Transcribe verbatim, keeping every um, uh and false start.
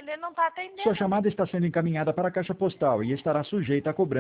ele não está Sua atendendo. chamada está sendo encaminhada para a caixa postal e estará sujeita a cobrança.